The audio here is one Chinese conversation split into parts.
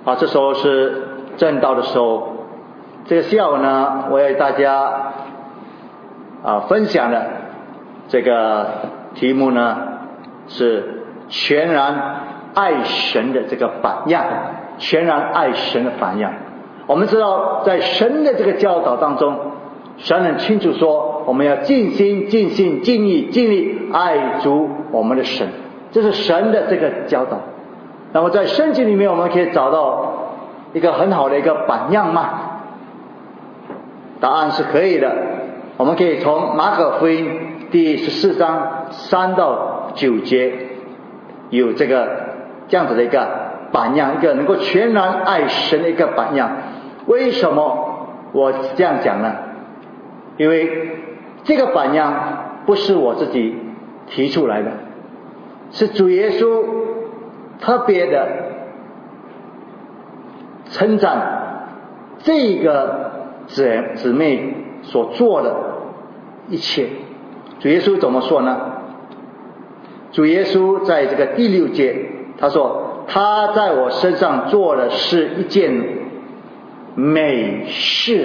这时候是正道的时候。这个下午呢，我要与大家分享的这个题目呢，是全然爱神的这个榜样。全然爱神的榜样。我们知道在神的这个教导当中，神很清楚说我们要尽心尽性尽意尽力爱主我们的神，这是神的这个教导。那么在圣经里面我们可以找到一个很好的一个榜样吗？答案是可以的。我们可以从马可福音第14章3到9节有这样子的一个榜样，一个能够全然爱神的一个榜样。为什么我这样讲呢？因为这个榜样不是我自己提出来的，是主耶稣特别的称赞这个姊妹所做的一切。主耶稣怎么说呢？主耶稣在这个第6节他说，他在我身上做的是一件美事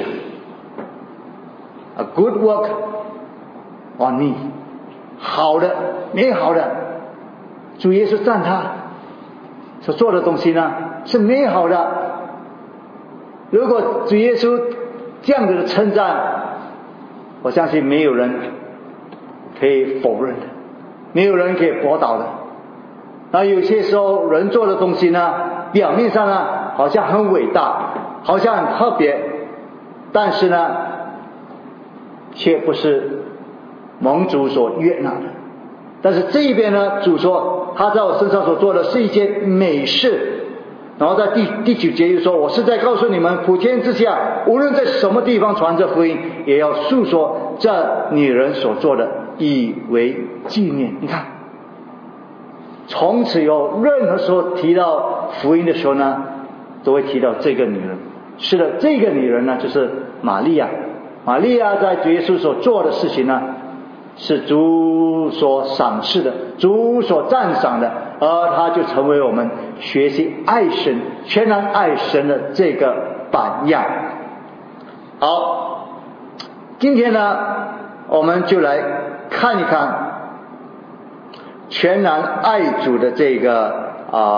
，a good work on me， 好的美好的。主耶稣赞他所做的东西呢是美好的。如果主耶稣这样子的称赞，我相信没有人可以否认的，没有人可以驳倒的。那有些时候人做的东西呢，表面上呢好像很伟大，好像很特别，但是呢却不是蒙主所悦纳的。但是这一边呢，主说他在我身上所做的是一件美事。然后在第9节又说，我是在告诉你们，普天之下无论在什么地方传这福音，也要述说这女人所做的，以为纪念。你看，从此有任何时候提到福音的时候呢，都会提到这个女人。是的，这个女人呢就是玛利亚。玛利亚在主耶稣所做的事情呢，是主所赏识的，主所赞赏的，而她就成为我们学习爱神全然爱神的这个榜样。好，今天呢我们就来看一看全然爱主的这个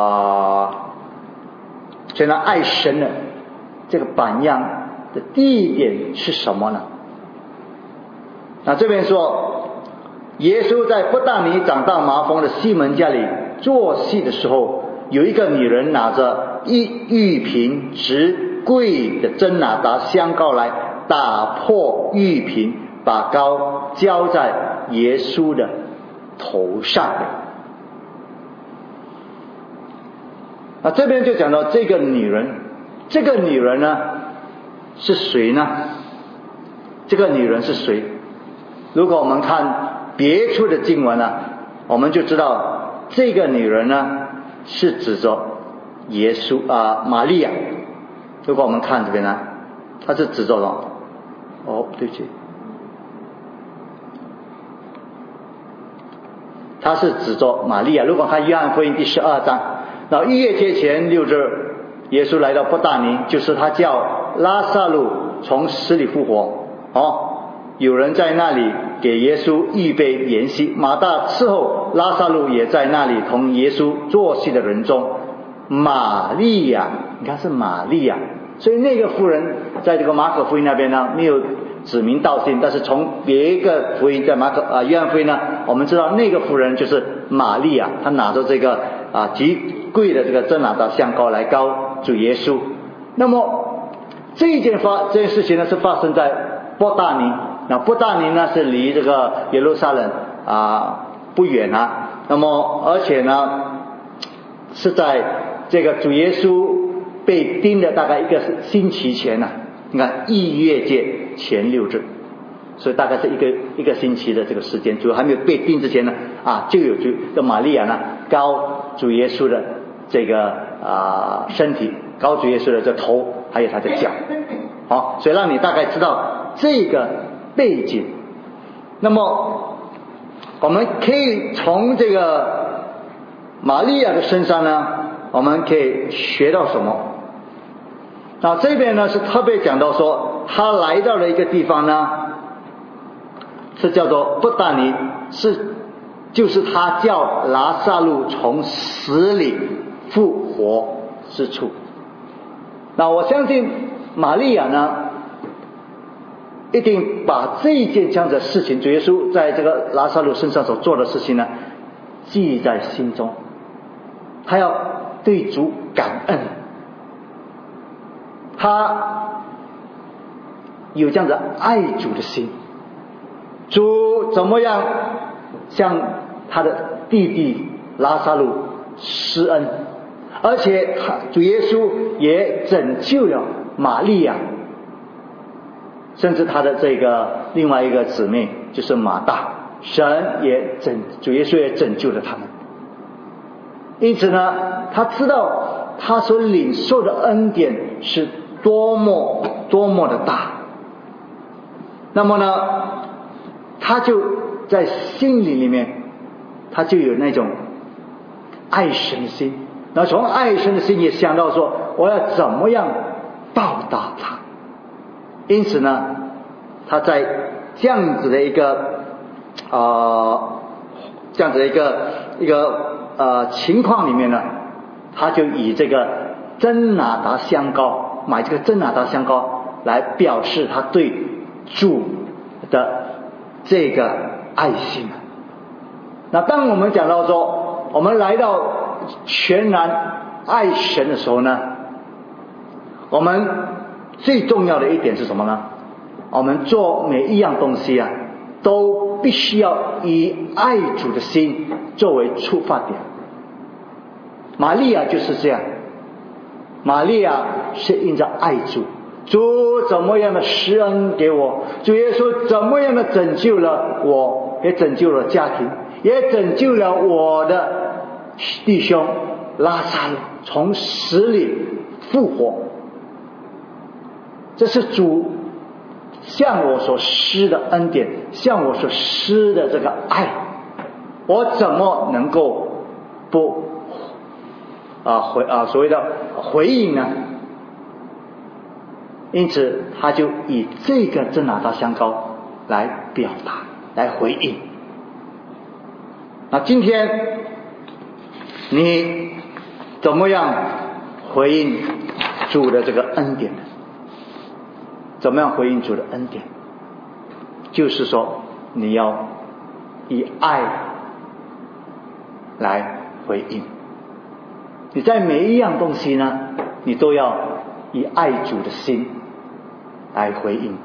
全然爱神的这个榜样的第一点是什么呢？那这边说，耶稣在伯大尼长大麻风的西门家里做戏的时候，有一个女人拿着玉瓶直贵的真哪噠香膏来，打破玉瓶，把膏浇在耶稣的头上。那这边就讲到这个女人，这个女人呢是谁呢？这个女人是谁？如果我们看别处的经文呢，我们就知道这个女人呢是指着耶稣玛利亚。如果我们看这边呢，她是指着对不起，她是指着玛利亚。如果看约翰福音第12章，然后逾越节前6日，耶稣来到伯大尼，就是他叫拉撒路从死里复活。有人在那里给耶稣预备筵席，马大伺候，拉撒路也在那里同耶稣坐席的人中。玛利亚，你看是玛利亚，所以那个妇人在这个马可福音那边呢没有指名道姓，但是从别一个福音，在约翰福音呢，我们知道那个妇人就是玛利亚，她拿着这个极贵的这个真哪噠香膏来膏主耶稣。那么这件事情呢是发生在伯大尼。那伯大尼呢是离这个耶路撒冷不远那么而且呢是在这个主耶稣被钉的大概1个星期前你看逾越节前6日，所以大概是一个星期的这个时间，主还没有被钉之前呢就有这玛利亚呢膏主耶稣的这个身体，膏主耶稣的这头还有他的脚。好，所以让你大概知道这个背景。那么我们可以从这个玛利亚的身上呢，我们可以学到什么？ 那这边呢是特别讲到说，他来到了一个地方呢，是叫做伯大尼，就是他叫拉撒路从死里复活之处。那我相信玛利亚呢，一定把这一件这样的事情，主耶稣在这个拉撒路身上所做的事情呢，记在心中，他要对主感恩，他有这样的爱主的心。主怎么样向他的弟弟拉撒路施恩，而且主耶稣也拯救了玛利亚，甚至他的这个另外一个姊妹就是马大，主耶稣也拯救了他们。因此呢，他知道他所领受的恩典是多么的大，那么呢，他就在心里面，他就有那种爱神的心，然后从爱神的心也想到说，我要怎么样报答他。因此呢，他在这样子的一个情况里面呢，他就以这个真哪噠香膏，买这个真哪噠香膏来表示他对主的这个爱心。那当我们讲到说，我们来到全然爱神的时候呢，我们最重要的一点是什么呢？我们做每一样东西啊，都必须要以爱主的心作为出发点。玛利亚就是这样，玛利亚是因着爱主，主怎么样的施恩给我，主耶稣怎么样的拯救了我，也拯救了家庭，也拯救了我的弟兄拉撒路从死里复活。这是主向我所施的恩典，向我所施的这个爱，我怎么能够不所谓的回应呢？因此他就以这个真哪噠香膏来表达，来回应。那今天你怎么样回应主的这个恩典呢？怎么样回应主的恩典？就是说你要以爱来回应。你在每一样东西呢，你都要以爱主的心来回应。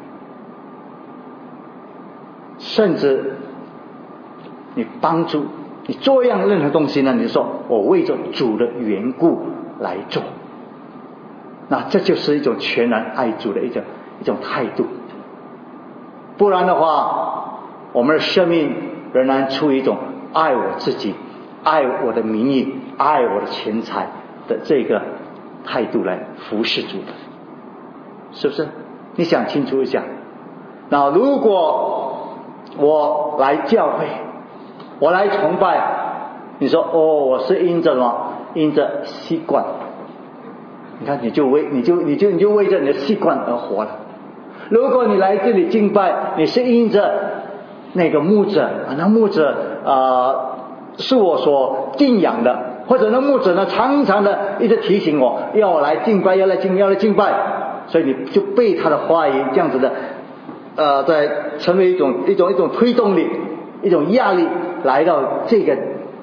甚至你帮助你做样任何东西呢，你说我为着主的缘故来做，那这就是一种全然爱主的一种态度。不然的话，我们的生命仍然处于一种爱我自己、爱我的名义、爱我的钱财的这个态度来服侍主的，是不是？你想清楚一下。那如果我来教会，我来崇拜，你说我是因着什么？因着习惯。你看，你就为着你的习惯而活了。如果你来这里敬拜，你是因着那个牧者，那牧者是我所敬仰的，或者那牧者呢常常的一直提醒我要我来敬拜，要来敬拜，所以你就被他的话语这样子的在成为一种推动力，一种压力，来到这个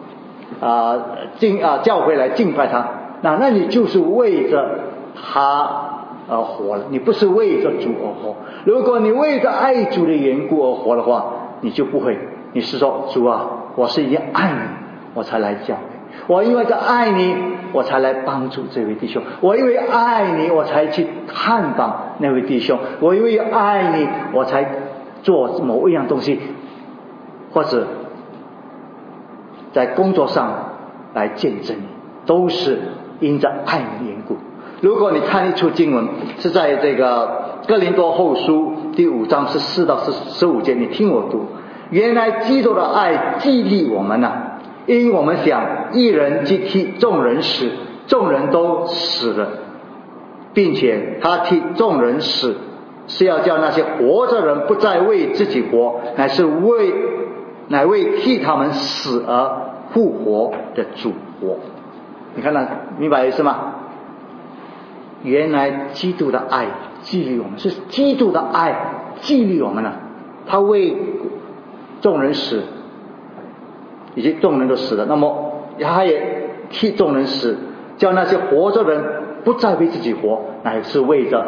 教会来敬拜他。那你就是为着他而活了，你不是为着主而活。如果你为着爱主的缘故而活的话，你就不会，你是说主啊，我是因为爱你我才来教会，我因为着爱你我才来帮助这位弟兄，我因为爱你我才去探访那位弟兄，我因为爱你我才做某一样东西，或者在工作上来见证你，都是因着爱你的缘故。如果你看一处经文，是在这个哥林多后书第5章14到15节，你听我读。原来基督的爱激励我们啊，因我们想一人既替众人死，众人都死了， 并且他替众人死，是要叫那些活着人不再为自己活，乃为替他们死而复活的主活。你看到明白意思吗？原来基督的爱激励我们，是基督的爱激励我们了。他为众人死，以及众人都死了，那么他也替众人死，叫那些活着人不再为自己活，乃是为着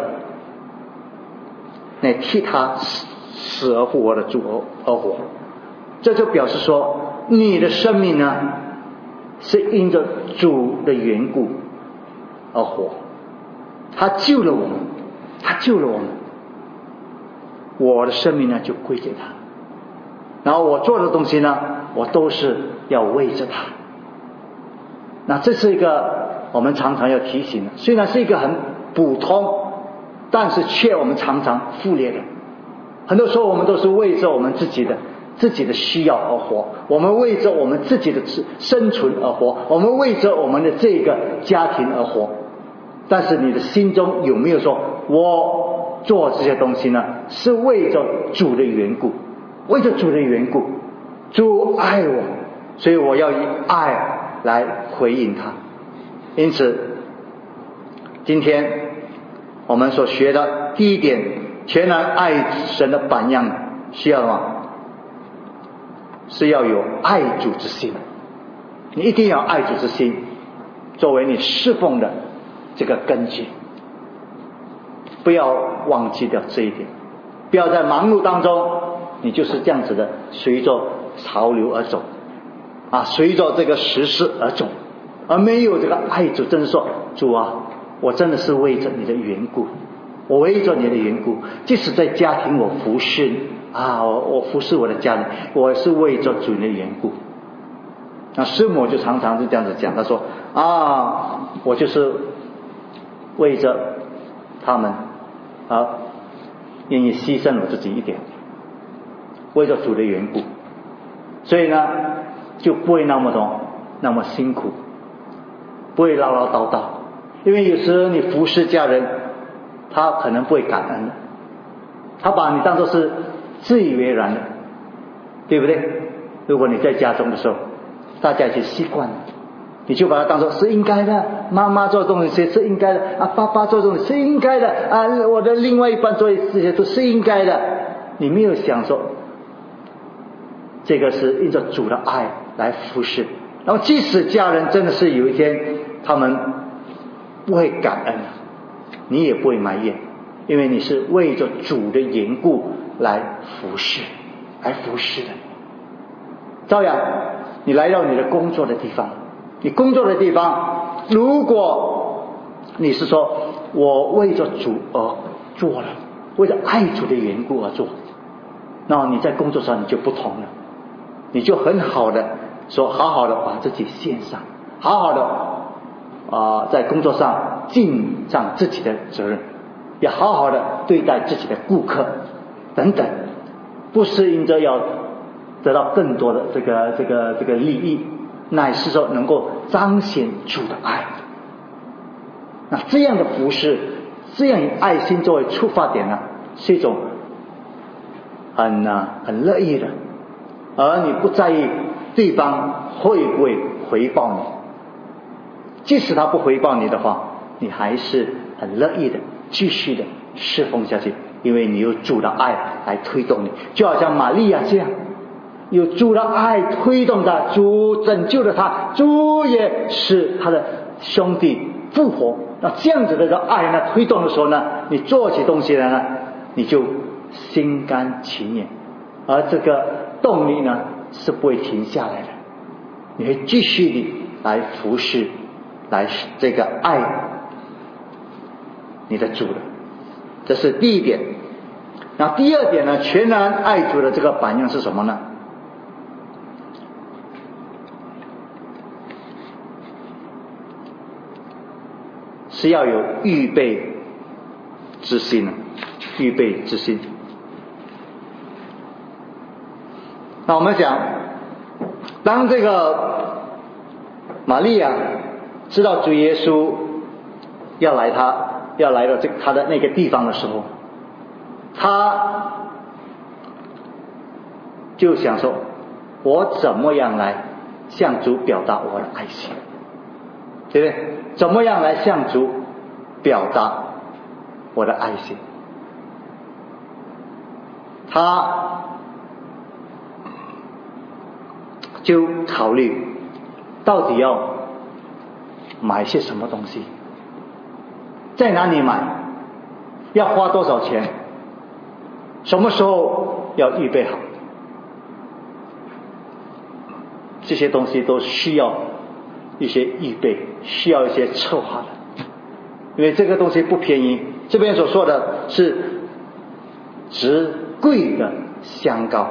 乃替他死而复活的主而活。这就表示说，你的生命呢，是因着主的缘故而活。他救了我们，他救了我们，我的生命呢就归给他。然后我做的东西呢，我都是要为着他。那这是一个我们常常要提醒的，虽然是一个很普通，但是却我们常常忽略的。很多时候我们都是为着我们自己的需要而活，我们为着我们自己的生存而活，我们为着我们的这个家庭而活。但是你的心中有没有说，我做这些东西呢，是为着主的缘故，为着主的缘故，主爱我，所以我要以爱来回应他。因此今天我们所学的第一点，全然爱神的榜样需要什么？是要有爱主之心。你一定要爱主之心作为你侍奉的这个根基，不要忘记掉这一点。不要在忙碌当中你就是这样子的随着潮流而走随着这个时势而走，而没有这个爱主。真是说，主啊，我真的是为着你的缘故，我为着你的缘故，即使在家庭我服侍我服侍我的家人，我是为着主的缘故。那师母就常常是这样子讲，他说我就是为着他们愿意牺牲我自己一点，为着主的缘故，所以呢就不会那么辛苦，不会唠唠叨叨。因为有时候你服侍家人，他可能不会感恩的，他把你当作是自以为然的，对不对？如果你在家中的时候，大家已经习惯了，你就把它当作是应该的，妈妈做这种事是应该的爸爸做这种是应该的我的另外一半做这些都是应该的。你没有想说，这个是因着主的爱来服侍。然后即使家人真的是有一天他们不会感恩，你也不会埋怨，因为你是为着主的缘故来服侍的。照样你来到你的工作的地方，你工作的地方，如果你是说我为着主而做了，为了爱主的缘故而做，那你在工作上你就不同了，你就很好的说，好好的把自己献上，好好的在工作上尽上自己的责任，也好好的对待自己的顾客等等，不是因着要得到更多的这个利益，乃是说能够彰显主的爱。那这样的服事，这样以爱心作为出发点呢，是一种很乐意的，而你不在意对方会不会回报你。即使他不回报你的话，你还是很乐意的继续的侍奉下去，因为你有主的爱来推动你。就好像玛利亚这样，有主的爱推动他，主拯救了他，主也使他的兄弟复活。那这样子的爱呢，推动的时候呢，你做起东西来呢，你就心甘情愿，而这个动力呢是不会停下来的，你会继续的来服侍，来这个爱你的主的。这是第一点。那第二点呢，全然爱主的这个榜样是什么呢？是要有预备之心，预备之心。那我们讲，当这个玛利亚知道主耶稣要要来到他的那个地方的时候，他就想说，我怎么样来向主表达我的爱心，对不对？怎么样来向主表达我的爱心？他就考虑到底要买些什么东西，在哪里买，要花多少钱，什么时候要预备好，这些东西都需要一些预备，需要一些策划的，因为这个东西不便宜。这边所说的是值贵的香膏，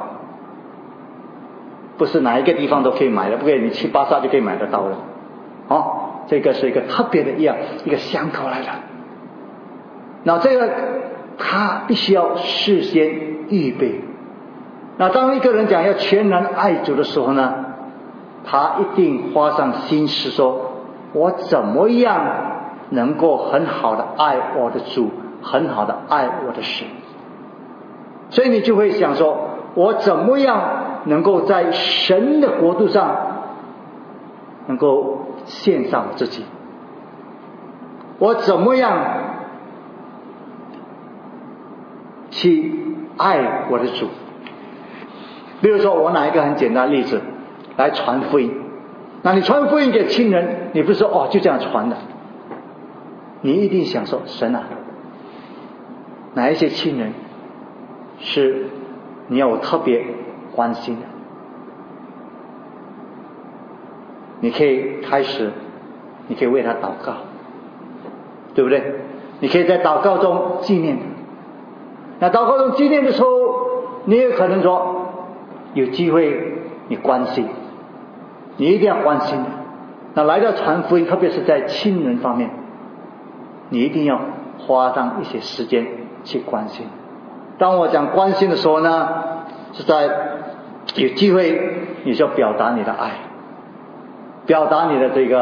不是哪一个地方都可以买的，不可以你去巴萨就可以买得到的。这个是一个特别的一个香膏来的。那这个他必须要事先预备。那当一个人讲要全然爱主的时候呢，他一定花上心思说，我怎么样能够很好的爱我的主，很好的爱我的神。所以你就会想说，我怎么样能够在神的国度上能够献上自己，我怎么样去爱我的主。比如说我拿一个很简单的例子来传福音，那你传福音给亲人，你不是说就这样传的，你一定想说，神啊，哪一些亲人是你要我特别关心的，你可以开始，你可以为他祷告，对不对？你可以在祷告中纪念他。那祷告中纪念的时候，你也可能说有机会你关心，你一定要关心的。那来到传福音，特别是在亲人方面，你一定要花上一些时间去关心。当我讲关心的时候呢，是在有机会你就表达你的爱，表达你的这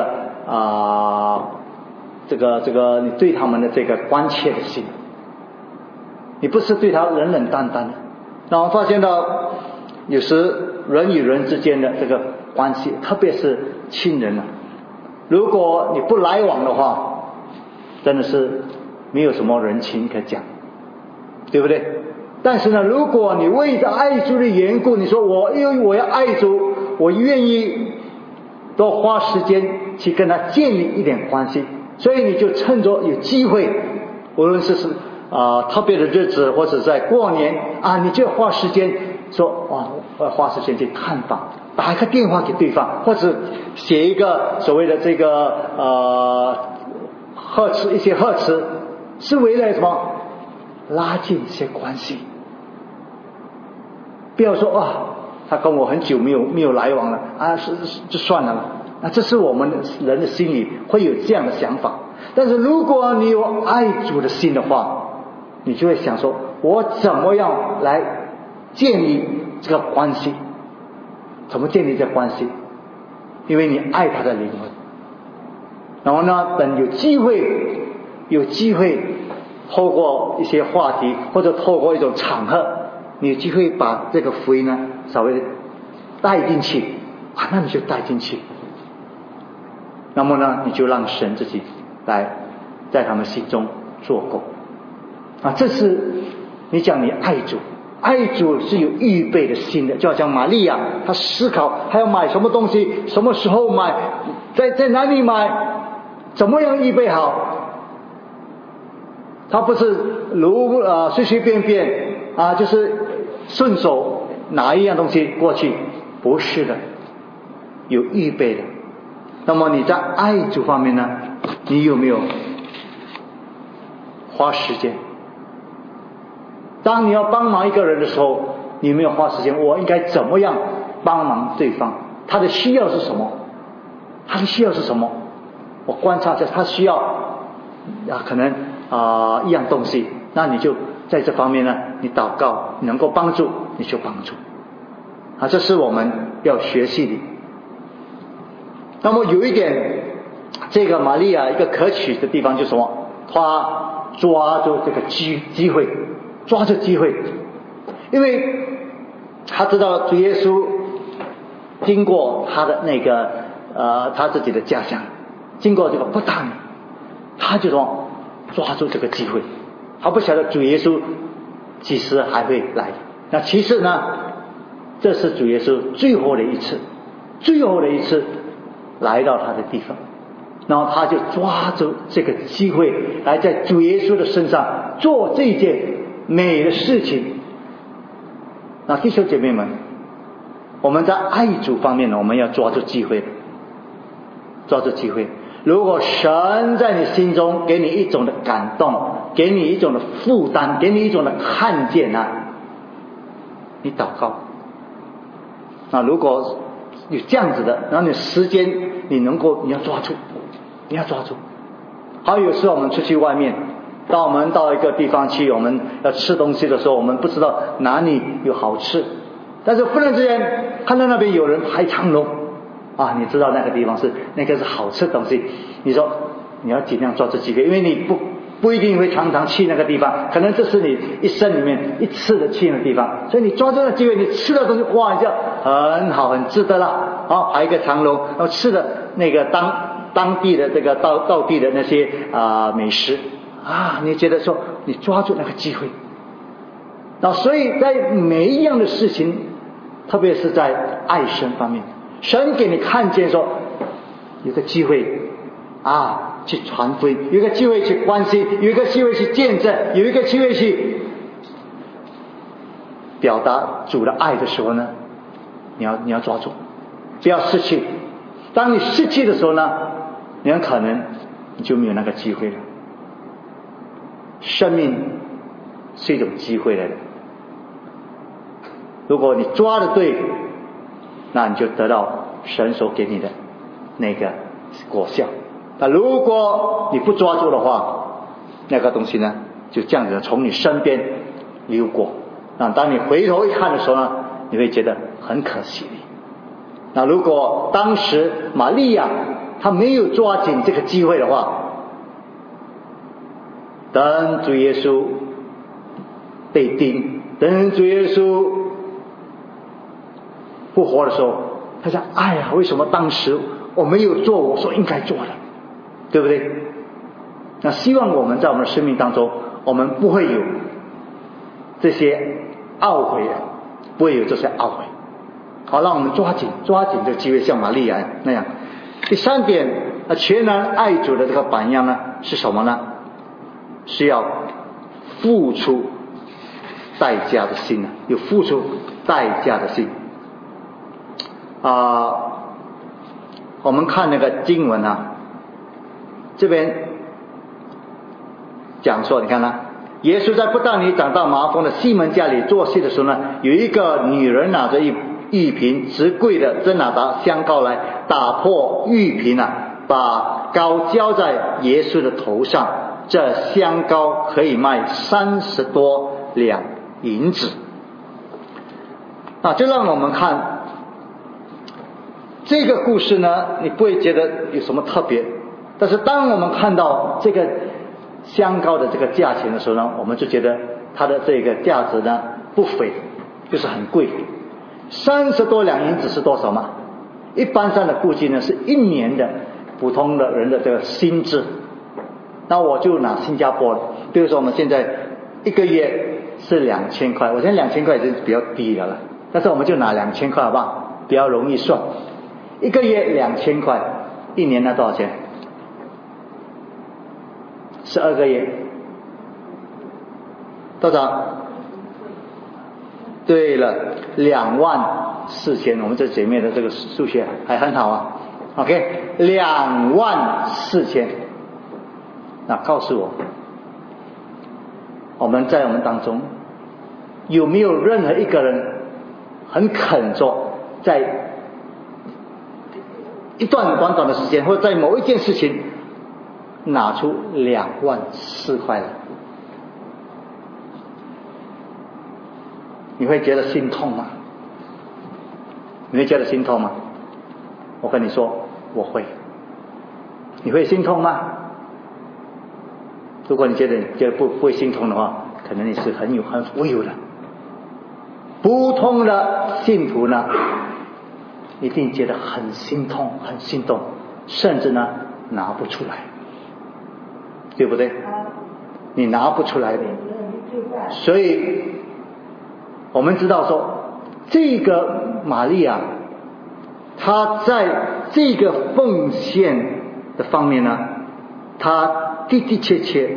个你对他们的这个关切的心，你不是对他冷冷淡淡的。那我发现到有时人与人之间的这个关系，特别是亲人如果你不来往的话，真的是没有什么人情可讲，对不对？但是呢，如果你为着爱主的缘故，你说因为我要爱主，我愿意多花时间去跟他建立一点关系，所以你就趁着有机会，无论是特别的日子或者在过年你就花时间说我要花时间去探访，打一个电话给对方，或者写一个所谓的这个一些贺词，是为了什么？拉近一些关系。不要说他跟我很久没有来往了就算了这是我们人的心里会有这样的想法。但是如果你有爱主的心的话，你就会想说，我怎么样来建立这个关系？怎么建立这个关系？因为你爱他的灵魂。然后呢，等有机会透过一些话题，或者透过一种场合，你有机会把这个福音呢稍微带进去那你就带进去。那么呢，你就让神自己来在他们心中做工这是你讲你爱主，爱主是有预备的心的。就好像玛利亚，她思考还要买什么东西，什么时候买，在哪里买，怎么样预备好。他不是随随便便就是顺手拿一样东西过去，不是的，有预备的。那么你在爱主方面呢，你有没有花时间？当你要帮忙一个人的时候，你有没有花时间？我应该怎么样帮忙对方？他的需要是什么？我观察一下，他需要可能一样东西，那你就在这方面呢，你祷告，你能够帮助你就帮助这是我们要学习的。那么有一点，这个玛利亚一个可取的地方就是什么？她抓住这个机会，抓住机会，因为他知道主耶稣经过他的那个他自己的家乡，经过这个不大米，他就说抓住这个机会，他不晓得主耶稣几时还会来。那其实呢，这是主耶稣最后的一次来到他的地方，然后他就抓住这个机会，来在主耶稣的身上做这件美的事情。那弟兄姐妹们，我们在爱主方面呢，我们要抓住机会，抓住机会。如果神在你心中给你一种的感动，给你一种的负担，给你一种的看见啊，你祷告。那如果有这样子的，然后你时间你要抓住，你要抓住。还有时候我们出去外面，当我们到一个地方去，我们要吃东西的时候，我们不知道哪里有好吃，但是忽然之间看到那边有人排长龙啊，你知道那个地方是好吃的东西，你说你要尽量抓住机会，因为你不一定会常常去那个地方，可能这是你一生里面一次的去的地方，所以你抓住那个机会，你吃的东西哇一下很好，很值得啦。好，排一个长龙，然后吃的那个当地的这个道地的那些美食啊，你觉得说你抓住那个机会。那所以在每一样的事情，特别是在爱神方面，神给你看见说有个机会去传福音，有一个机会去关心，有一个机会去见证，有一个机会去表达主的爱的时候呢，你要抓住，不要失去。当你失去的时候呢，你很可能你就没有那个机会了。生命是一种机会来的，如果你抓得对，那你就得到神所给你的那个果效。那如果你不抓住的话，那个东西呢就这样子从你身边溜过。那当你回头一看的时候呢，你会觉得很可惜。那如果当时玛利亚她没有抓紧这个机会的话，等主耶稣被钉，等主耶稣复活的时候，他想哎呀，为什么当时我没有做我所应该做的，对不对？那希望我们在我们的生命当中，我们不会有这些懊悔啊，不会有这些懊悔。好，让我们抓紧这个机会，像玛利亚那样。第三点，全然爱主的这个榜样呢是什么呢？是要付出代价的心啊，有付出代价的心。我们看那个经文啊，这边讲说，你看呢，耶稣在不但尼长到麻风的西门家里做戏的时候呢，有一个女人拿着玉瓶直贵的真拿达香膏来，打破玉瓶把膏浇在耶稣的头上，这香膏可以卖30多两银子。那就让我们看这个故事呢，你不会觉得有什么特别，但是当我们看到这个香膏的这个价钱的时候呢，我们就觉得它的这个价值呢不菲，就是很贵。30多两银子是多少嘛？一般上的估计呢是1年的普通的人的这个薪资。那我就拿新加坡的，比如说我们现在一个月是2000块，我现在2000块已经比较低的了，但是我们就拿2000块好不好？比较容易算。一个月2000块，一年呢多少钱？12个月多少？对了，24000。我们这姐妹的这个数学还很好啊。OK， 24000。那告诉我，我们在我们当中有没有任何一个人很肯做，在一段短短的时间，或者在某一件事情拿出24000块来？你会觉得心痛吗？你会觉得心痛吗？我跟你说，我会。你会心痛吗？ 如果你觉得不会心痛的话，可能你是很富有的。普通的信徒呢，一定觉得很心痛，很心动，甚至呢拿不出来，对不对？你拿不出来的。所以我们知道说，这个玛利亚她在这个奉献的方面呢，她的的确确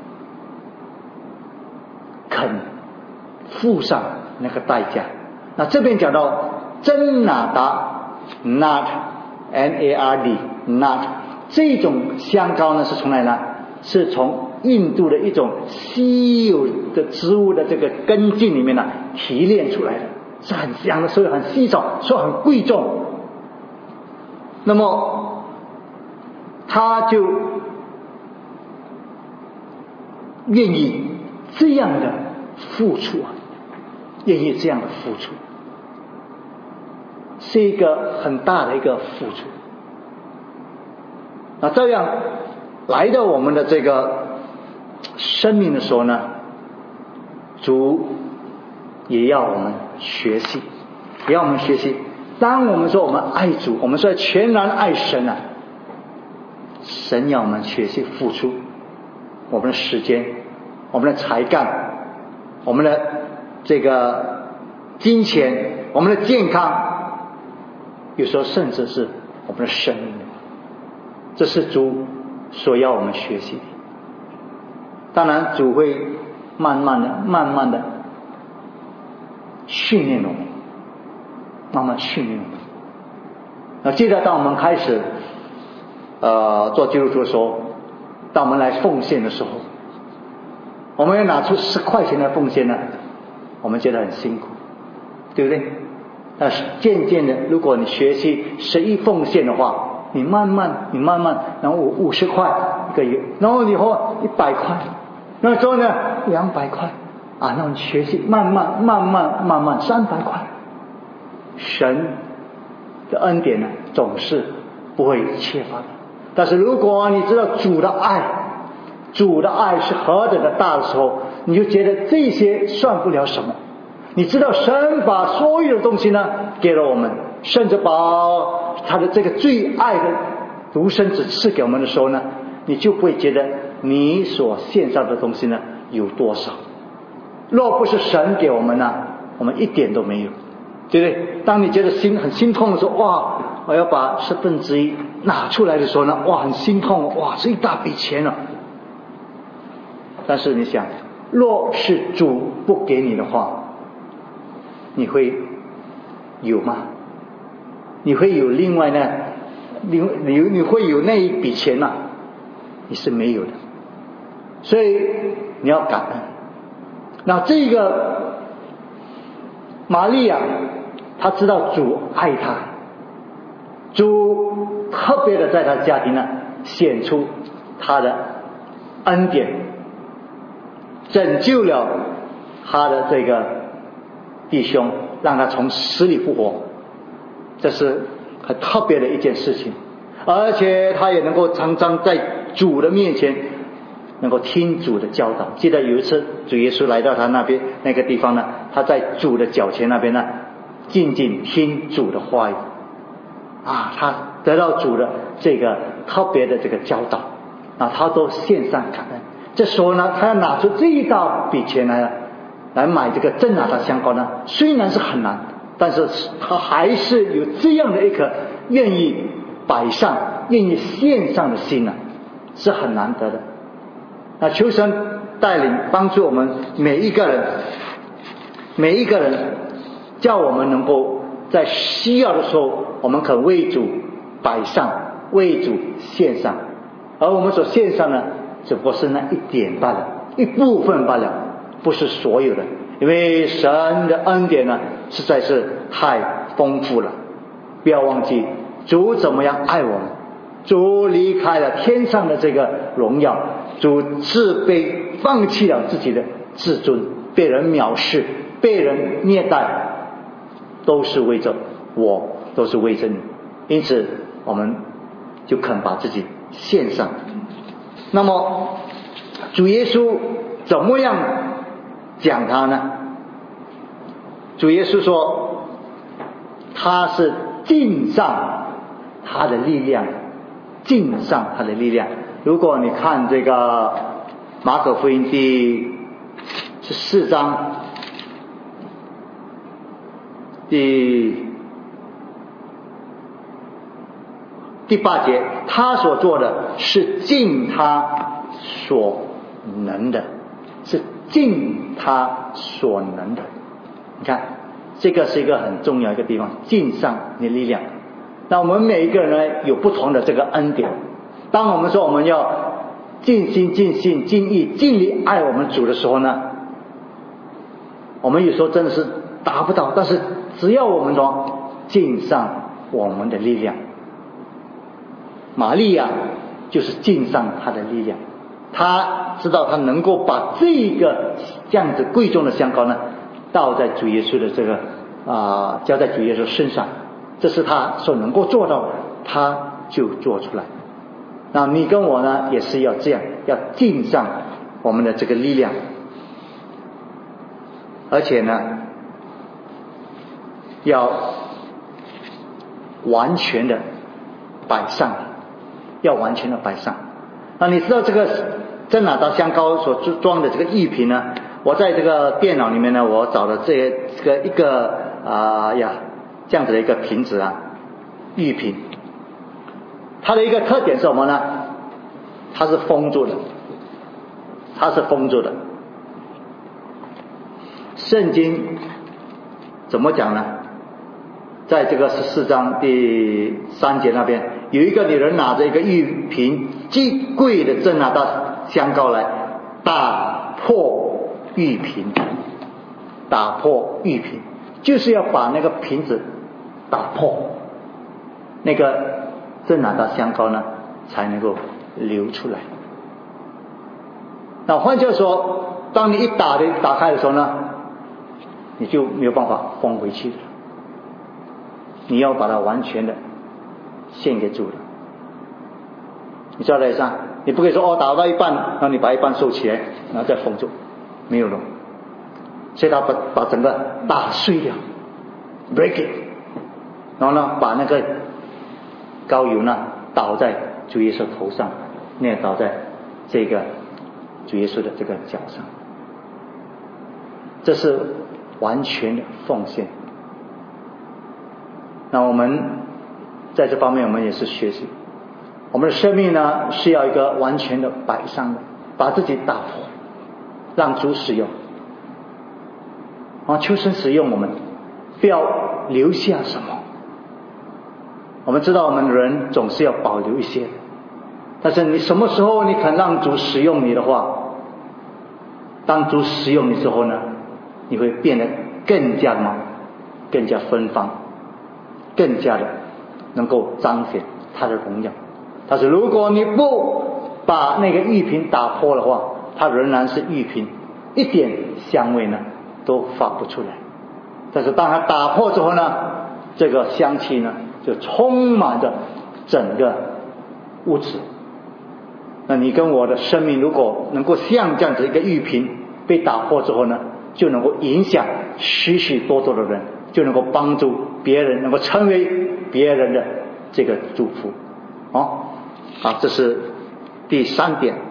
肯付上那个代价。那这边讲到真拿达 nard N-A-R-D nard 这种香膏呢是从哪里呢？是从印度的一种稀有的植物的这个根茎里面呢提炼出来的，是很香的，所以很稀少，所以很贵重。那么他就愿意这样的付出啊，愿意这样的付出，是一个很大的一个付出。那这样来到我们的这个生命的时候呢，主也要我们学习，也要我们学习。当我们说我们爱主，我们说全然爱神啊，神要我们学习付出我们的时间，我们的才干，我们的这个金钱，我们的健康，有时候甚至是我们的生命。这是主所要我们学习的。当然主会慢慢的训练我们，慢慢训练我们。那记得当我们开始做基督徒的时候，当我们来奉献的时候，我们要拿出10块钱来奉献呢，我们觉得很辛苦，对不对？但是渐渐的，如果你学习11奉献的话，你慢慢，然后50块一个月，然后以后100块，那之后呢200块啊，那你学习慢慢300块。神的恩典呢总是不会缺乏的。但是如果你知道主的爱是何等的大的时候，你就觉得这些算不了什么。你知道神把所有的东西呢给了我们，甚至把他的这个最爱的独生子赐给我们的时候呢，你就不会觉得你所献上的东西呢有多少。若不是神给我们呢，我们一点都没有，对不对？当你觉得很心痛的时候，哇，我要把1/10拿出来的时候呢，哇，很心痛，哇，这一大笔钱啊。但是你想，若是主不给你的话，你会有吗？你会有另外呢？你会有那一笔钱吗？你是没有的。所以你要感恩。那这个玛利亚，她知道主爱她，主特别的在她家庭呢显出他的恩典，拯救了他的这个弟兄，让他从死里复活，这是很特别的一件事情。而且他也能够常常在主的面前能够听主的教导。记得有一次主耶稣来到他那边那个地方呢，他在主的脚前那边呢静静听主的话语啊，他得到主的这个特别的这个教导啊，他都献上感恩。这时候呢，他要拿出这一大笔钱来买这个真拿达香膏呢，虽然是很难，但是他还是有这样的一颗愿意摆上、愿意献上的心呢，是很难得的。那求神带领帮助我们每一个人，叫我们能够在需要的时候，我们肯为主摆上，为主献上。而我们所献上呢，只不过是那一点罢了，一部分罢了，不是所有的。因为神的恩典呢实在是太丰富了。不要忘记主怎么样爱我们，主离开了天上的这个荣耀，主自卑，放弃了自己的自尊，被人藐视，被人虐待，都是为着我，都是为着你。因此我们就肯把自己献上。那么主耶稣怎么样讲他呢？主耶稣说他是尽上他的力量，尽上他的力量。如果你看这个马可福音第14章第8节，他所做的是尽他所能的，是尽他所能的。你看这个是一个很重要一个地方，尽上你的力量。那我们每一个人呢有不同的这个恩典。当我们说我们要尽心尽性尽意尽力爱我们主的时候呢，我们有时候真的是达不到，但是只要我们说尽上我们的力量，玛利亚就是尽上她的力量，她知道她能够把这样子贵重的香膏呢倒在主耶稣的这个浇在主耶稣身上，这是她所能够做到的，她就做出来。那你跟我呢也是要这样，要尽上我们的这个力量，而且呢要完全的摆上，要完全的摆上。那你知道这个真哪吒香膏所装的这个玉瓶呢，我在这个电脑里面呢，我找了这个一个这样子的一个瓶子玉瓶。它的一个特点是什么呢？它是封住的，它是封住的。圣经怎么讲呢？在这个14章第3节那边，有一个女人拿着一个玉瓶极贵的真哪吒香膏来打破玉瓶，打破玉瓶就是要把那个瓶子打破，那个真哪吒香膏呢才能够流出来。那换句话说，当你一打开的时候呢，你就没有办法封回去了，你要把它完全的献给主了。你照在上，你不可以说打到一半，然后你把一半收起来，然后再封住，没有了。所以他把整个打碎掉 ，break it， 然后呢把那个膏油呢倒在主耶稣头上，那倒在这个主耶稣的这个脚上，这是完全的奉献。那我们在这方面我们也是学习，我们的生命呢是要一个完全的摆上的，把自己打破，让主使用，求神使用我们，不要留下什么。我们知道我们人总是要保留一些，但是你什么时候你肯让主使用你的话，当主使用你之后呢，你会变得更加芬芳，更加的能够彰显他的荣耀。但是如果你不把那个玉瓶打破的话，它仍然是玉瓶，一点香味呢都发不出来。但是当它打破之后呢，这个香气呢就充满着整个屋子。那你跟我的生命如果能够像这样子一个玉瓶被打破之后呢，就能够影响许许多多的人，就能够帮助别人，能够成为别人的这个祝福。好，这是第3点，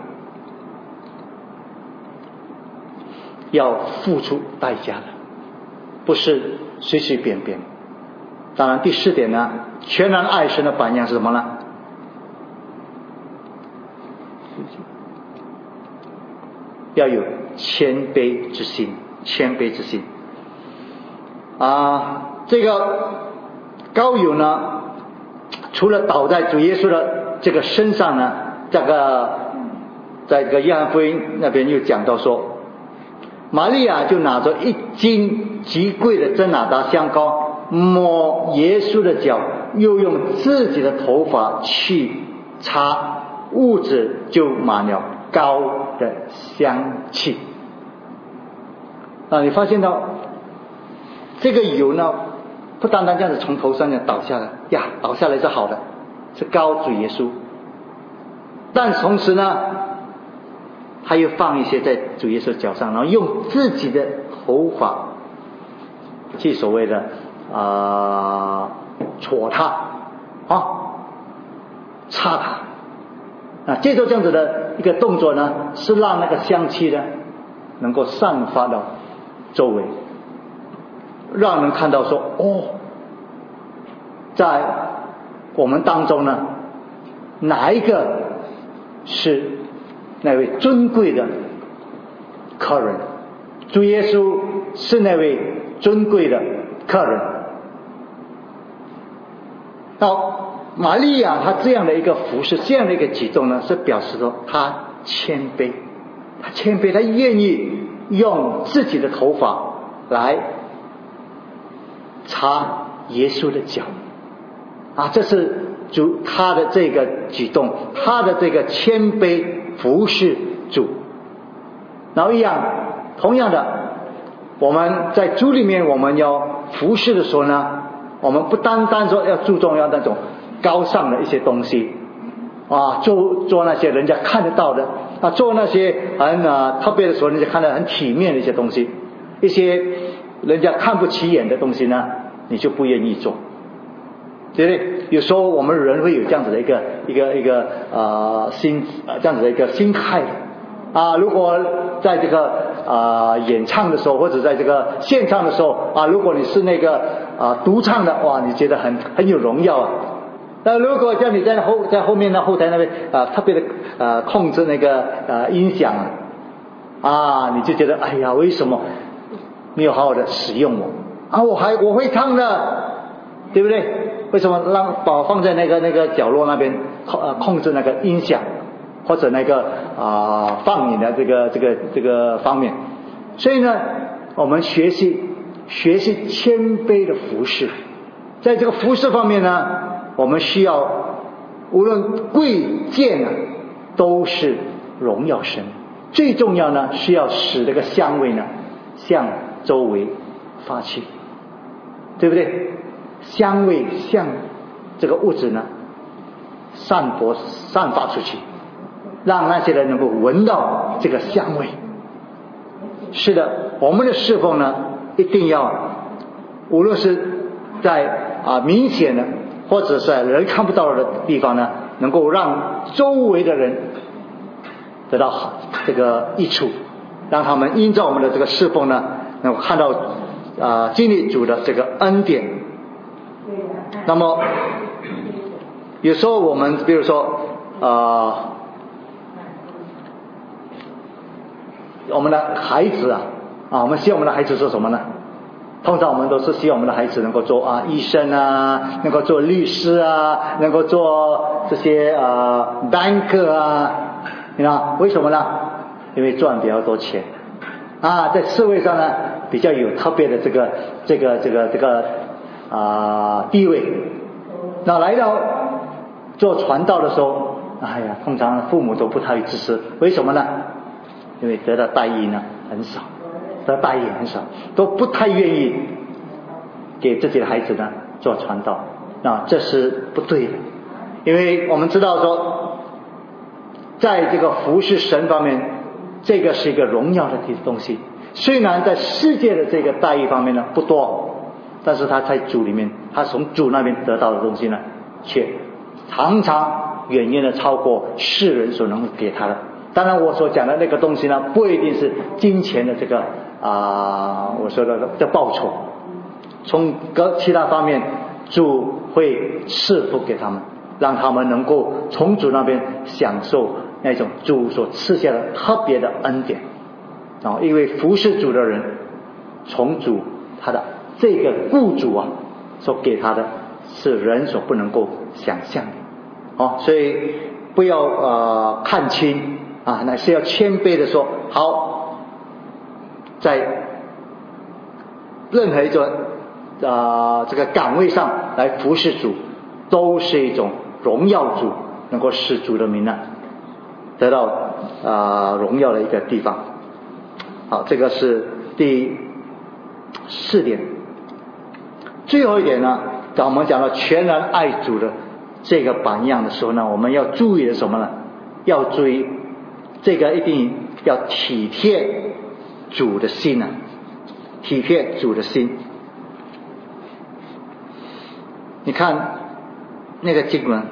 要付出代价的，不是随随便便。当然第4点呢，全然爱神的榜样是什么呢？要有谦卑之心，谦卑之心。这个膏油呢，除了倒在主耶稣的这个身上呢，在这个约翰福音那边又讲到说，玛利亚就拿着1斤极贵的真哪吒香膏抹耶稣的脚，又用自己的头发去擦，屋子就满了膏的香气。你发现到这个油呢，不单单这样子从头上倒下来倒下来是好的，是膏主耶稣，但同时呢他又放一些在主耶稣脚上，然后用自己的头发去所谓的戳他擦他借着这样子的一个动作呢，是让那个香气呢能够散发到周围，让人看到说在我们当中呢，哪一个是那位尊贵的客人？主耶稣是那位尊贵的客人。到玛利亚她这样的一个服侍，这样的一个举动呢，是表示说她谦卑，她愿意用自己的头发来擦耶稣的脚这是主他的这个举动，他的这个谦卑服侍主。然后同样的，我们在主里面我们要服侍的时候呢，我们不单单说要注重要那种高尚的一些东西做那些人家看得到的做那些很特别的时候人家看得很体面的一些东西，一些人家看不起眼的东西呢，你就不愿意做，对不对？有时候我们人会有这样子的一个这样子的一个心态如果在这个演唱的时候，或者在这个献唱的时候如果你是那个独唱的，哇，你觉得很有荣耀那如果叫你在后面的后台那边特别的控制那个音响你就觉得哎呀，为什么没有好好的使用我会唱的，对不对？为什么把我放在那个角落那边控制那个音响或者那个放映的这个方面？所以呢，我们学习谦卑的服侍，在这个服侍方面呢，我们需要无论贵贱都是荣耀神。最重要呢，是要使这个香味呢向周围发去，对不对？香味向这个物质呢散发出去，让那些人能够闻到这个香味。是的，我们的侍奉呢，一定要无论是在明显的或者是人看不到的地方呢，能够让周围的人得到这个益处，让他们依照我们的这个侍奉呢，能够看到经历主的这个恩典。那么有时候我们比如说我们的孩子我们希望我们的孩子做什么呢？通常我们都是希望我们的孩子能够做医生能够做律师能够做这些banker 你知道为什么呢？因为赚比较多钱在社会上呢比较有特别的这个地位。那来到做传道的时候，通常父母都不太支持。为什么呢？因为得到待遇呢很少，都不太愿意给自己的孩子呢做传道。那这是不对的，因为我们知道说，在这个服侍神方面，这个是一个荣耀的东西。虽然在世界的这个待遇方面呢不多，但是他在主里面，他从主那边得到的东西呢，却常常远远的超过世人所能够给他的。当然我所讲的那个东西呢，不一定是金钱的这个我说的报酬，从其他方面主会赐福给他们，让他们能够从主那边享受那种主所赐下的特别的恩典因为服侍主的人，从主他的这个雇主所给他的是人所不能够想象的所以不要看轻乃是要谦卑的说，好，在任何一种这个岗位上来服侍主，都是一种荣耀主，能够使主的名呢得到荣耀的一个地方。好，这个是第4点。最后一点呢，当我们讲到全然爱主的这个榜样的时候呢，我们要注意的什么呢？要注意这个一定要体贴主的心啊，体贴主的心。你看那个经文，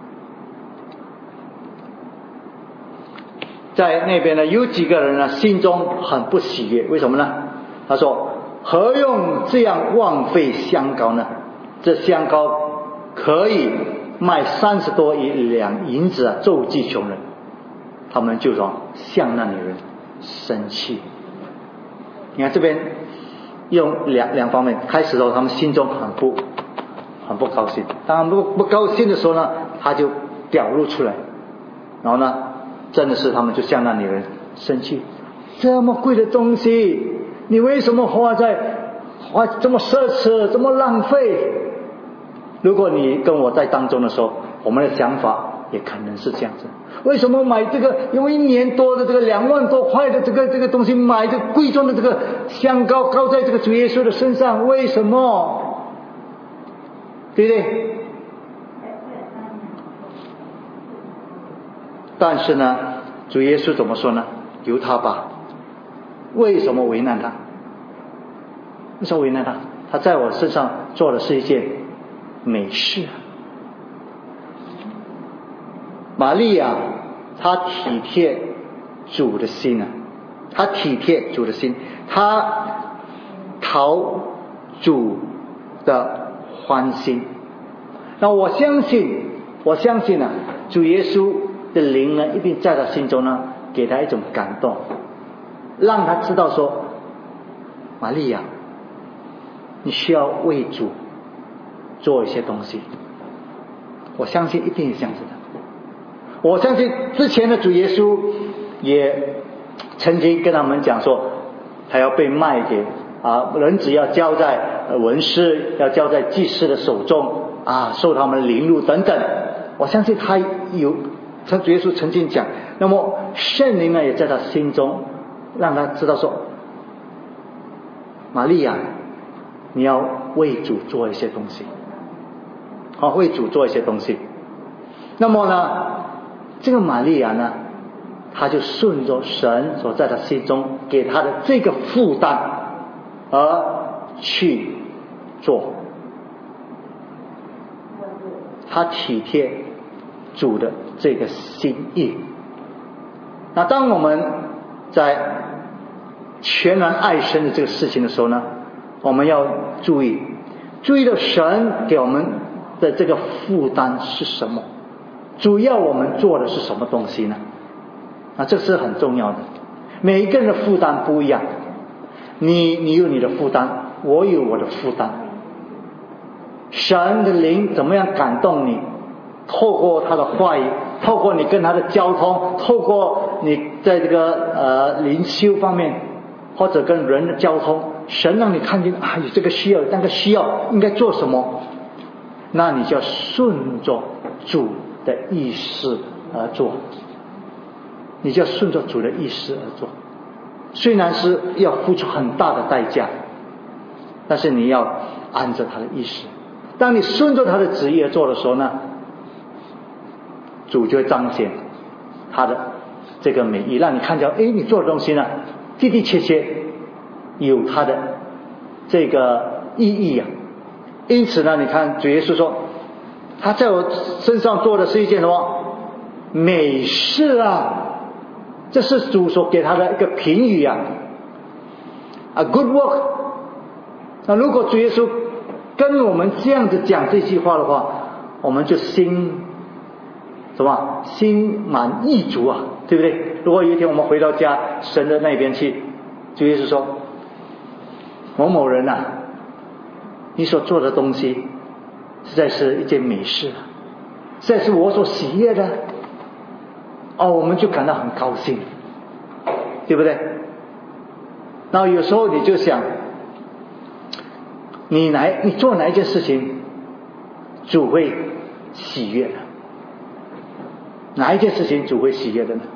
在那边呢，有几个人呢，心中很不喜悦，为什么呢？他说：何用这样枉费香膏呢？这香膏可以卖30多两银子啊，周济穷人。他们就说向那女人生气。你看这边用两方面，开始的时候他们心中很不高兴，当然不高兴的时候呢，他就表露出来，然后呢，真的是他们就向那女人生气，这么贵的东西，你为什么花这么奢侈，这么浪费？如果你跟我在当中的时候，我们的想法也可能是这样子。为什么买这个用1年多的这个2万多块的这个东西，买这贵重的这个香膏膏在这个主耶稣的身上？为什么？对不对？但是呢，主耶稣怎么说呢？由他吧。为什么为难他？为什么为难他？他在我身上做的是一件美事。玛利亚她体贴主的心啊，她体贴主的心，她讨主的欢心。那我相信啊，主耶稣的灵呢，一定在他心中呢，给他一种感动，让他知道说，玛利亚，你需要为主做一些东西。我相信一定是这样子的。我相信之前的主耶稣也曾经跟他们讲说，他要被卖给人子要交在文士，要交在祭司的手中受他们凌辱等等。我相信他主耶稣曾经讲，那么圣灵呢也在他心中让他知道说，玛利亚，你要为主做一些东西，为主做一些东西。那么呢，这个玛利亚呢，她就顺着神所在他心中给她的这个负担而去做，她体贴主的这个心意。那当我们在全然爱神的这个事情的时候呢，我们要注意到神给我们的这个负担是什么，主要我们做的是什么东西呢？这是很重要的。每一个人的负担不一样，你有你的负担，我有我的负担。神的灵怎么样感动你？透过他的话语，透过你跟他的交通，透过你在这个灵修方面，或者跟人的交通，神让你看见有这个需要，那个需要应该做什么，那你就要顺着主的意思而做，你就要顺着主的意思而做。虽然是要付出很大的代价，但是你要按着他的意思。当你顺着他的旨意而做的时候呢，主就会彰显他的这个美意，让你看到你做的东西呢，的的确确有他的这个意义啊。因此呢，你看主耶稣说，他在我身上做的是一件什么美事啊，这是主所给他的一个评语啊，a good work。 那如果主耶稣跟我们这样子讲这句话的话，我们就心满意足啊，对不对？如果有一天我们回到家，神的那边去，主耶稣说，某某人啊，你所做的东西实在是一件美事，实在是我所喜悦的，我们就感到很高兴，对不对？那有时候你就想，你做哪一件事情主会喜悦的？哪一件事情主会喜悦的呢？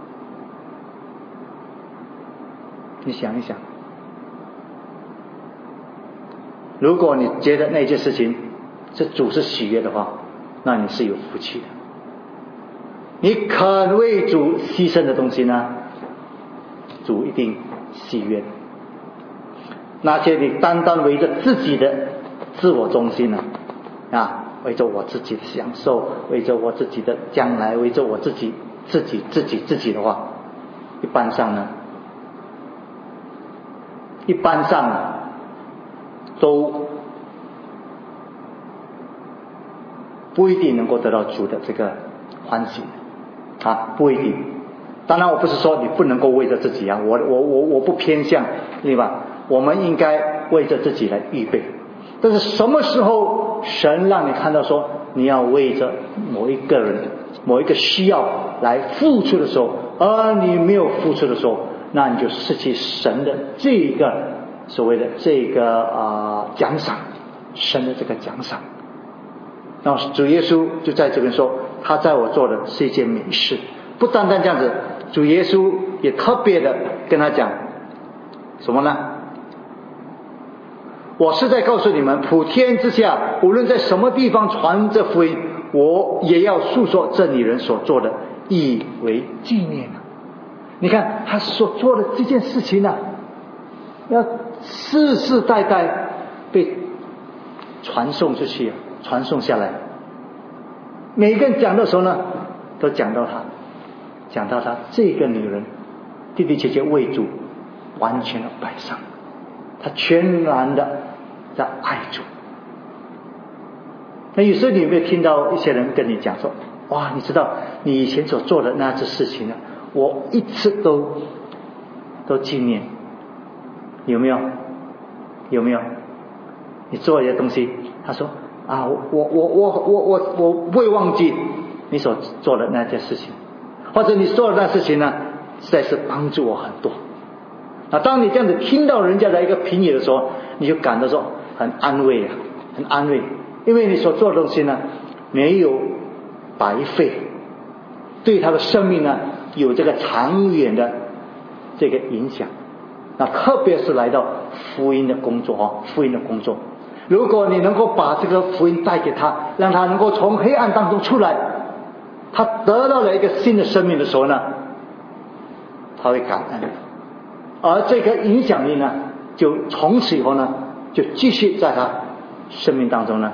你想一想，如果你觉得那件事情是主是喜悦的话，那你是有福气的。你肯为主牺牲的东西呢， 主一定喜悦。那些你单单围着自己的自我中心呢，围着我自己的享受，围着我自己的将来，围着我自己的话，一般上都不一定能够得到主的这个欢喜不一定。当然我不是说你不能够为着自己我不偏向，对吧？我们应该为着自己来预备。但是什么时候神让你看到说你要为着某一个人某一个需要来付出的时候，而你没有付出的时候，那你就失去神的这个所谓的这个奖赏，神的这个奖赏。然后主耶稣就在这边说，他在我做的是一件美事。不单单这样子，主耶稣也特别的跟他讲什么呢？我是在告诉你们，普天之下无论在什么地方传这福音，我也要述说这女人所做的，以为纪念。你看他所做的这件事情要世世代代被传送出去，传送下来。每个人讲的时候呢，都讲到他这个女人的的确确为主完全的摆上，她全然的在爱主。那有时候你有没有听到一些人跟你讲说，哇，你知道你以前所做的那些事情我一直都纪念。有没有？你做一些东西，他说我不会忘记你所做的那件事情，或者你做的那事情实在是帮助我很多。当你这样子听到人家的一个评语的时候，你就感到说很安慰，因为你所做的东西没有白费，对他的生命有这个长远的这个影响。特别是来到福音的工作，如果你能够把这个福音带给他，让他能够从黑暗当中出来，他得到了一个新的生命的时候他会感恩，而这个影响力就从此以后就继续在他生命当中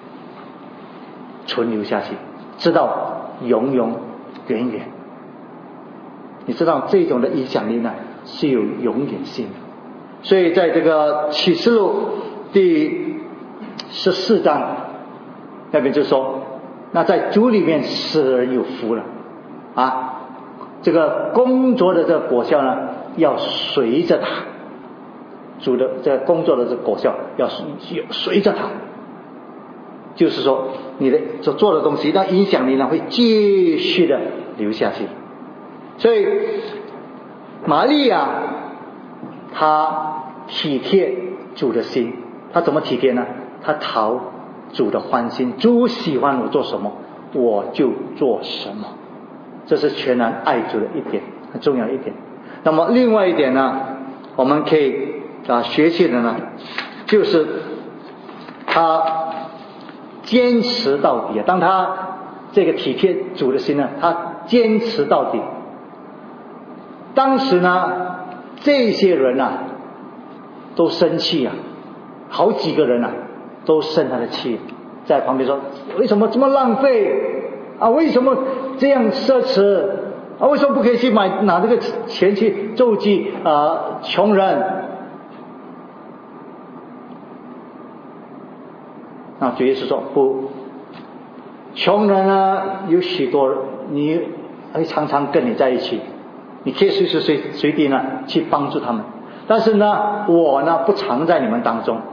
存留下去，直到永永远远。你知道这种的影响力是有永远性的。所以在这个启示录第14章那边就说，那在主里面使人有福了这个工作的这个果效要随着他，主的这个工作的这个果效要随着他，就是说你的所做的东西那影响力会继续的流下去。所以玛利亚她体贴主的心，她怎么体贴呢？她讨主的欢心，主喜欢我做什么我就做什么，这是全然爱主的一点，很重要的一点。那么另外一点我们可以学习的就是他坚持到底。当他这个体贴主的心他坚持到底。当时这些人都生气好几个人都生他的气，在旁边说，为什么这么浪费为什么这样奢侈为什么不可以去拿这个钱去救济穷人？主耶稣说，不，穷人有许多，你会常常跟你在一起，你可以随时随地去帮助他们，但是我不常在你们当中。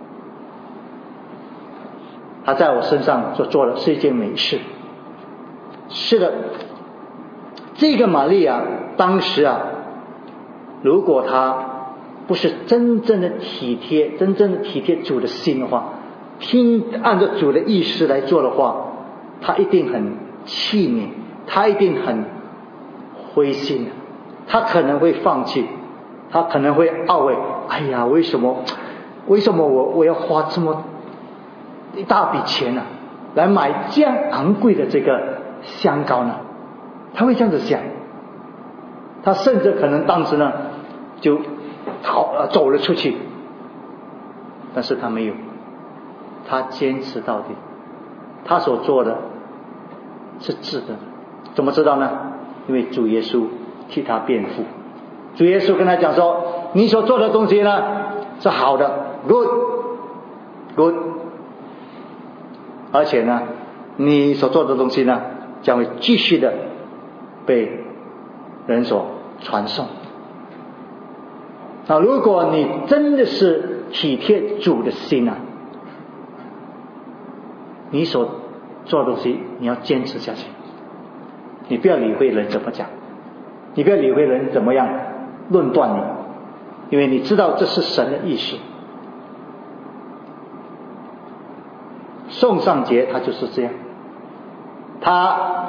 他在我身上所做的是一件美事。是的，这个玛利亚当时如果他不是真正的体贴主的心的话，按照主的意思来做的话，他一定很气馁，他一定很灰心，他可能会放弃，他可能会懊悔，哎呀，为什么我要花这么一大笔钱来买这样昂贵的这个香膏呢？他会这样子想，他甚至可能当时就走了出去。但是他没有，他坚持到底，他所做的是值得的。怎么知道呢？因为主耶稣替他辩护，主耶稣跟他讲说，你所做的东西呢是好的 good， 而且呢你所做的东西呢将会继续的被人所传颂。如果你真的是体贴主的心啊，你所做的东西你要坚持下去，你不要理会人怎么讲，你不要理会人怎么样论断你，因为你知道这是神的意思。宋尚节他就是这样，他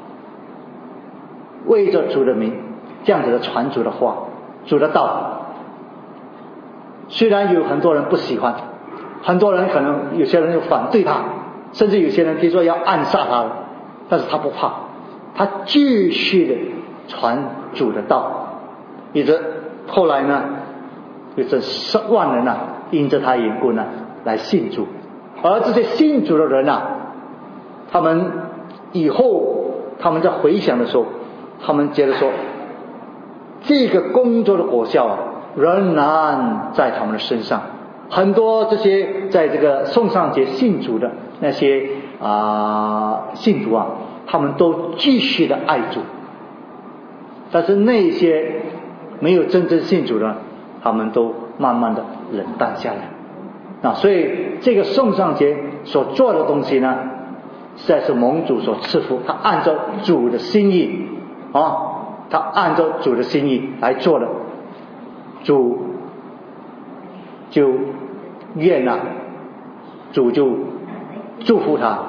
为着主的名这样子的传主的话，主的道。虽然有很多人不喜欢，很多人可能有些人就反对他，甚至有些人听说要暗杀他了，但是他不怕，他继续的传主的道，一直后来呢有这10万人因着他缘故来信主。而这些信主的人他们以后他们在回想的时候，他们觉得说这个工作的果效仍然在他们的身上。很多这些在这个宋尚节信主的那些信徒他们都继续的爱主，但是那些没有真正信主的，他们都慢慢的冷淡下来。所以这个宋尚节所做的东西呢，实在是蒙主所赐福，他按照主的心意他按照主的心意来做的，主就愿主就祝福他。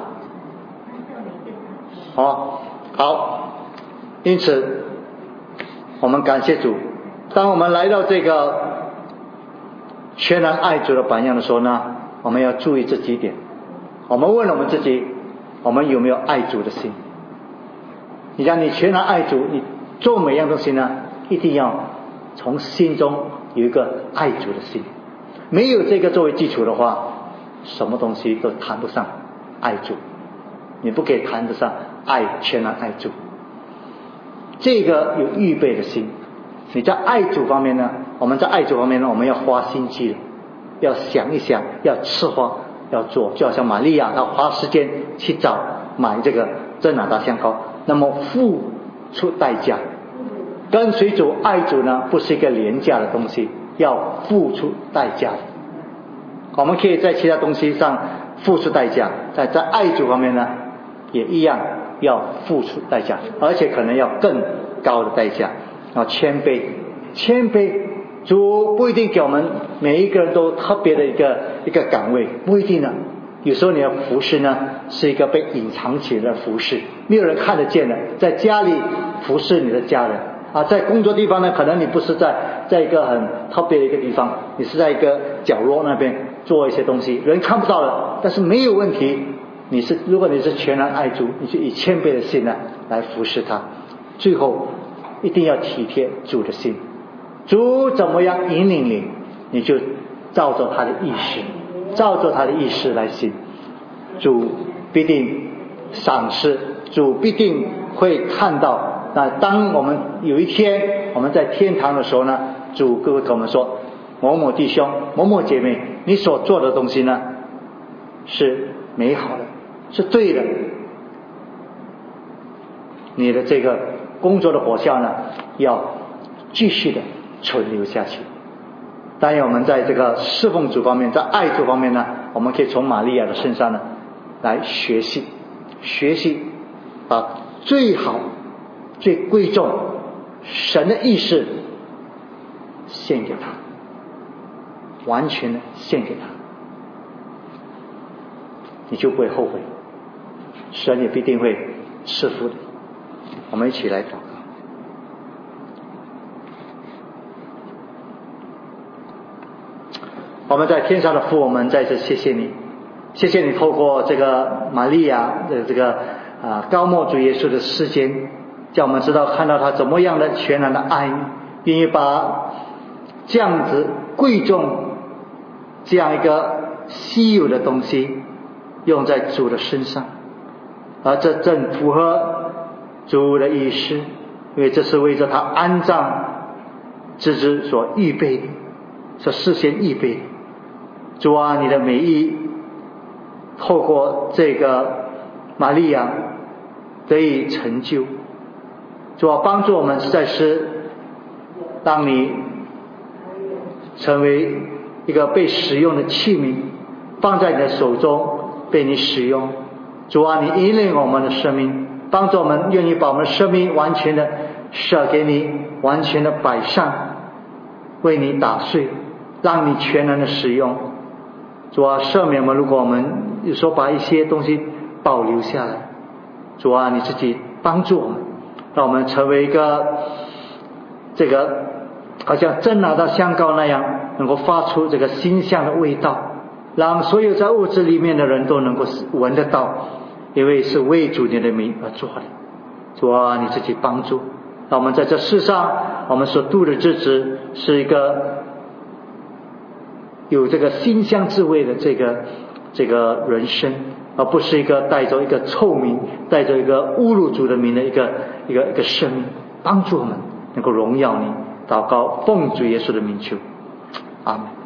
好，因此我们感谢主。当我们来到这个全然爱主的榜样的时候呢，我们要注意这几点。我们问我们自己，我们有没有爱主的心？你讲你全然爱主，你做每样东西呢，一定要从心中有一个爱主的心。没有这个作为基础的话，什么东西都谈不上爱主，你不可以谈得上全然爱主。这个有预备的心。你在爱主方面呢，我们要花心机的，要想一想，要策划，要做。就好像玛利亚她花时间去找买这个真哪噠香膏，那么付出代价。跟随主爱主呢，不是一个廉价的东西，要付出代价的。我们可以在其他东西上付出代价，在爱主方面呢也一样要付出代价，而且可能要更高的代价。要谦卑，主不一定给我们每一个人都特别的一个岗位，不一定的。有时候你的服事呢是一个被隐藏起来的服事，没有人看得见的。在家里服侍你的家人在工作地方呢，可能你不是在一个很特别的一个地方，你是在一个角落那边做一些东西，人看不到的，但是没有问题。如果你是全然爱主，你就以谦卑的心来服侍他。最后一定要体贴主的心，主怎么样引领你，你就照着他的意识来行，主必定赏识，主必定会看到。当我们有一天我们在天堂的时候呢，主会跟我们说，某某弟兄某某姐妹，你所做的东西呢是美好的，是对的，你的这个工作的果效呢要继续的存留下去。当然我们在这个侍奉主方面，在爱主方面呢，我们可以从玛利亚的身上呢来学习，把最好最贵重神的意识献给他，完全的献给他，你就不会后悔，神也必定会赐福的。我们一起来祷告。我们在天上的父，我们再次谢谢你，谢谢你透过这个玛利亚的这个高莫主耶稣的事件，叫我们知道看到他怎么样的全然的爱，愿意把这样子贵重这样一个稀有的东西用在主的身上，而这正符合主的意思，因为这是为着他安葬之子所预备的，是事先预备的。主啊，你的美意透过这个玛利亚得以成就。主啊，帮助我们实在是让你成为一个被使用的器皿，放在你的手中被你使用。主啊，你引领我们的生命，帮助我们愿意把我们的生命完全的舍给你，完全的摆上，为你打碎，让你全然的使用。主啊，赦免我们，如果我们有时候把一些东西保留下来，主啊，你自己帮助我们，让我们成为一个这个好像真拿到香膏那样，能够发出这个馨香的味道，让所有在物质里面的人都能够闻得到，因为是为主你的名而做的。主啊，你自己帮助，让我们在这世上我们所度的日子是一个有这个馨香之味的这个人生，而不是一个带着一个臭名，带着一个侮辱主的名的一个生命。帮助我们能够荣耀你。祷告奉主耶稣的名求，阿们。